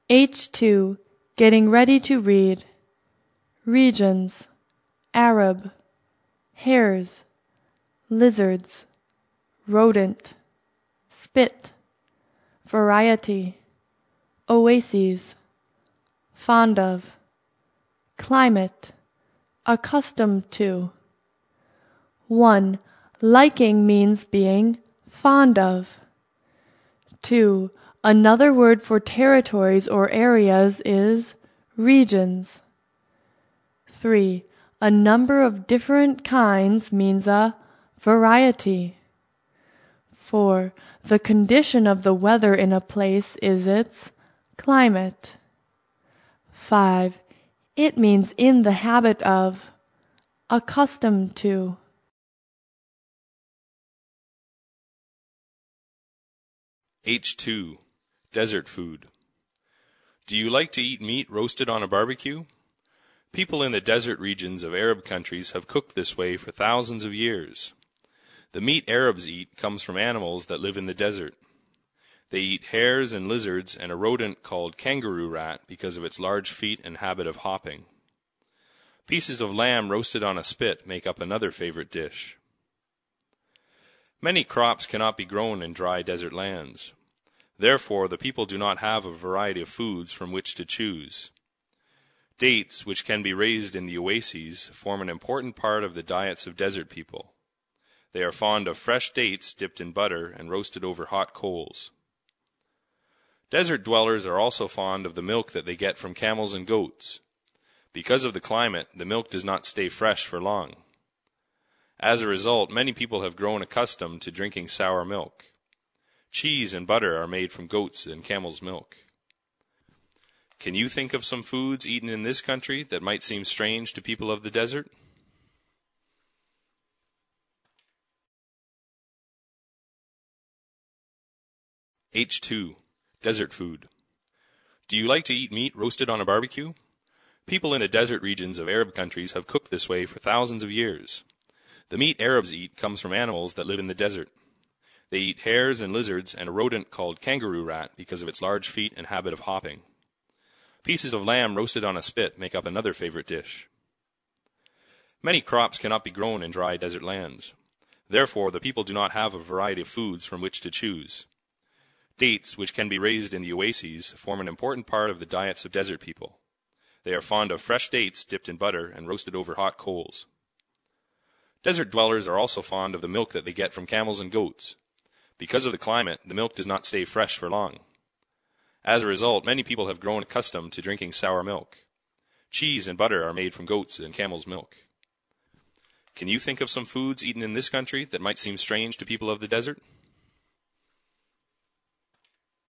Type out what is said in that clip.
H2. Getting ready to read. Regions. Arab. Hares. Lizards. Rodent. Spit. Variety. Oases. Fond of. Climate. Accustomed to. 1. Liking means being fond of. 2. Another word for territories or areas is regions. 3. A number of different kinds means a variety. 4. The condition of the weather in a place is its climate. 5. It means in the habit of, accustomed to. H2. Desert food. Do you like to eat meat roasted on a barbecue? People in the desert regions of Arab countries have cooked this way for thousands of years. The meat Arabs eat comes from animals that live in the desert. They eat hares and lizards and a rodent called kangaroo rat because of its large feet and habit of hopping. Pieces of lamb roasted on a spit make up another favorite dish. Many crops cannot be grown in dry desert lands. Therefore, the people do not have a variety of foods from which to choose. Dates, which can be raised in the oases, form an important part of the diets of desert people. They are fond of fresh dates dipped in butter and roasted over hot coals. Desert dwellers are also fond of the milk that they get from camels and goats. Because of the climate, the milk does not stay fresh for long. As a result, many people have grown accustomed to drinking sour milk. Cheese and butter are made from goats and camel's milk. Can you think of some foods eaten in this country that might seem strange to people of the desert? H2. Desert food. Do you like to eat meat roasted on a barbecue? People in the desert regions of Arab countries have cooked this way for thousands of years. The meat Arabs eat comes from animals that live in the desert. They eat hares and lizards and a rodent called kangaroo rat because of its large feet and habit of hopping. Pieces of lamb roasted on a spit make up another favorite dish. Many crops cannot be grown in dry desert lands. Therefore, the people do not have a variety of foods from which to choose. Dates, which can be raised in the oases, form an important part of the diets of desert people. They are fond of fresh dates dipped in butter and roasted over hot coals. Desert dwellers are also fond of the milk that they get from camels and goats. Because of the climate, the milk does not stay fresh for long. As a result, many people have grown accustomed to drinking sour milk. Cheese and butter are made from goats and camel's milk. Can you think of some foods eaten in this country that might seem strange to people of the desert?